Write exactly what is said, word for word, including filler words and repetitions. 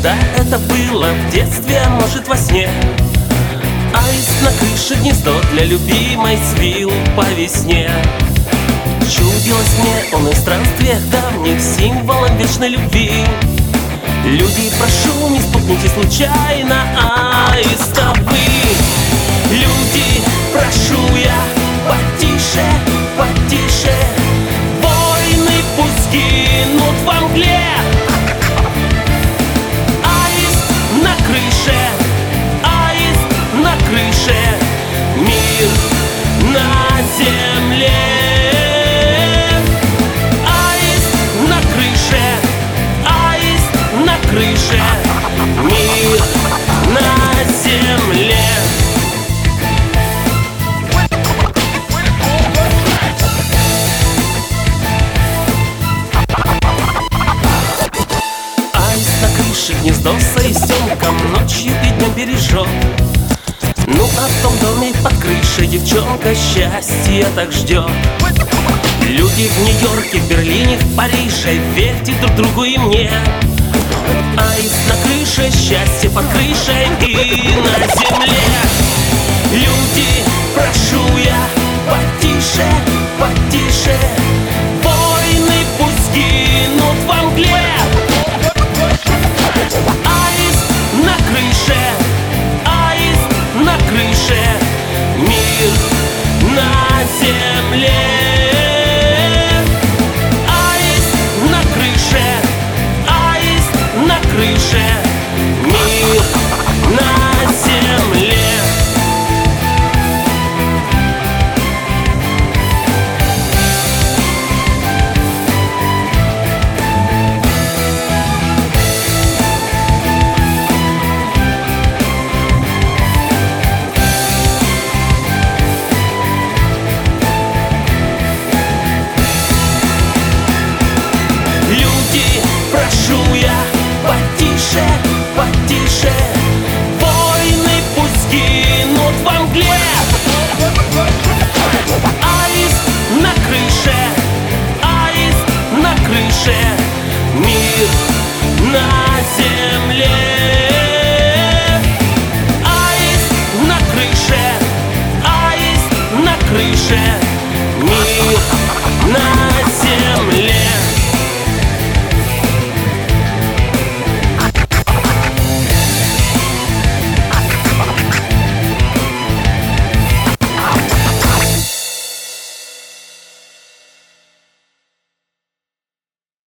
когда это было в детстве, а может во сне. Аист на крыше гнездо для любимой свил по весне. Чудилось мне он и в странствиях давних символом вечной любви. Люди, прошу, не спугните случайно аиста вы. Люди, прошу я, потише, потише. Войны пусть гинут во мгле. Аист на крыше, аист на крыше. Мир на земле. Аист на крыше, аист на крыше. Мир на земле. Гнездо с аистенком ночью и днем бережет. Ну а в том доме под крышей девчонка счастья так ждет. Люди в Нью-Йорке, в Берлине, в Париже, верьте друг другу и мне. Аист на крыше, счастье под крышей и на земле. Люди, прошу я, потише.